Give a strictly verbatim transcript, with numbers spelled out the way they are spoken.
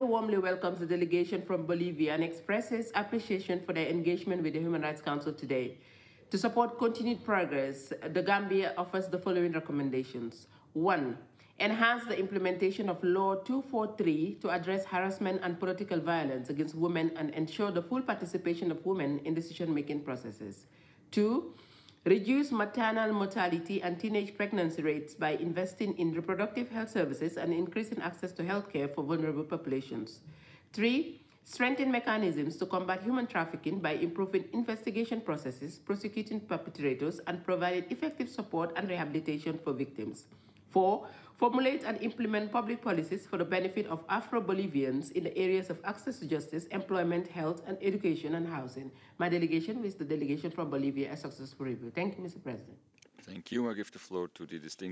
warmly welcomes the delegation from Bolivia and expresses appreciation for their engagement with the Human Rights Council today. To support continued progress, the Gambia offers the following recommendations. One, enhance the implementation of Law two forty-three to address harassment and political violence against women and ensure the full participation of women in decision-making processes. Two, reduce maternal mortality and teenage pregnancy rates by investing in reproductive health services and increasing access to healthcare for vulnerable populations. Three, strengthen mechanisms to combat human trafficking by improving investigation processes, prosecuting perpetrators, and providing effective support and rehabilitation for victims. Four, formulate and implement public policies for the benefit of Afro-Bolivians in the areas of access to justice, employment, health, and education and housing. My delegation with the delegation from Bolivia a successful review. Thank you, Mister President. Thank you. I give the floor to the distinguished